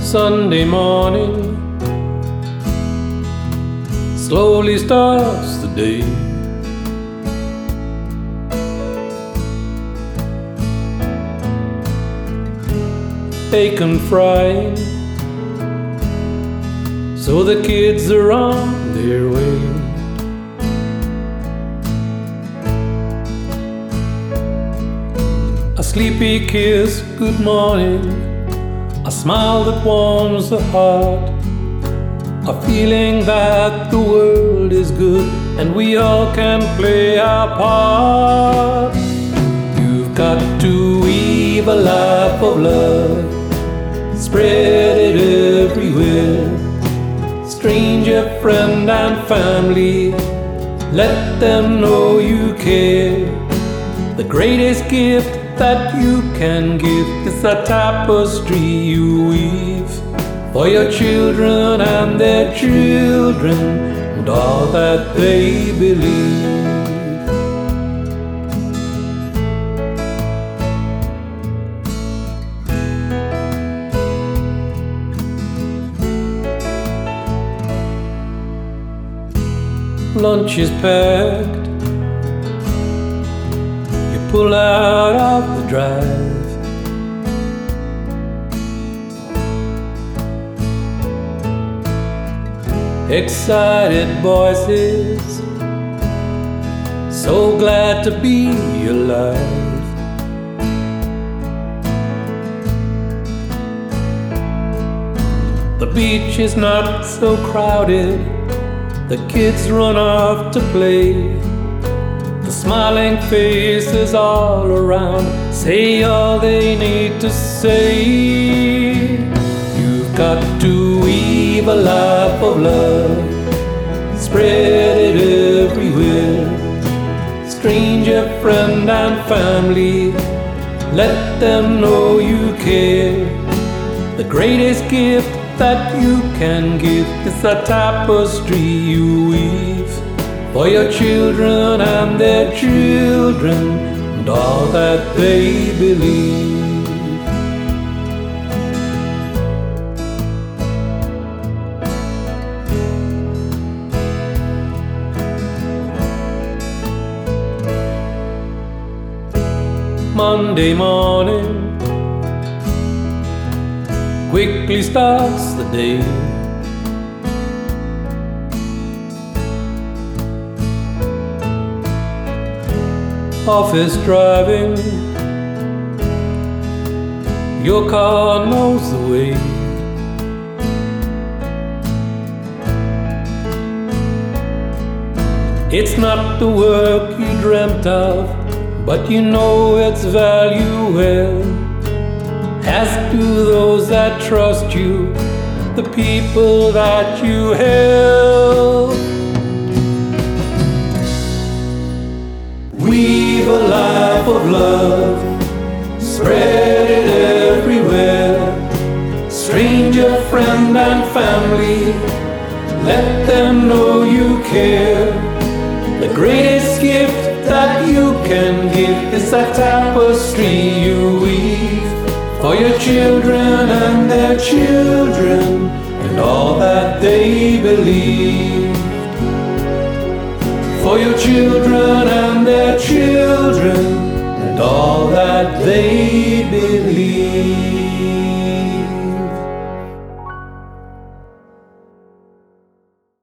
Sunday morning slowly starts the day. Bacon frying, so the kids are on their way. A sleepy kiss, good morning, a smile that warms the heart, a feeling that the world is good and we all can play our part. You've got to weave a life of love, spread it everywhere. Stranger, friend and family, let them know you care. The greatest gift that you can give is a tapestry you weave for your children and their children and all that they believe. Lunch is packed, you pull out of the drive. Excited voices, so glad to be alive. The beach is not so crowded, the kids run off to play. The smiling faces all around say all they need to say. You've got to weave a life of love, spread it everywhere. Stranger, friend and family, let them know you care. The greatest gift that you can give is a tapestry you weave for your children and their children and all that they believe. Monday morning quickly starts the day. Office driving, your car knows the way. It's not the work you dreamt of, but you know its value well. As do those that trust you, the people that you help. Weave a life of love, spread it everywhere. Stranger, friend and family, let them know you care. The greatest gift that you can give is a tapestry you weave for your children and their children and all that they believe. For your children and their children and all that they believe.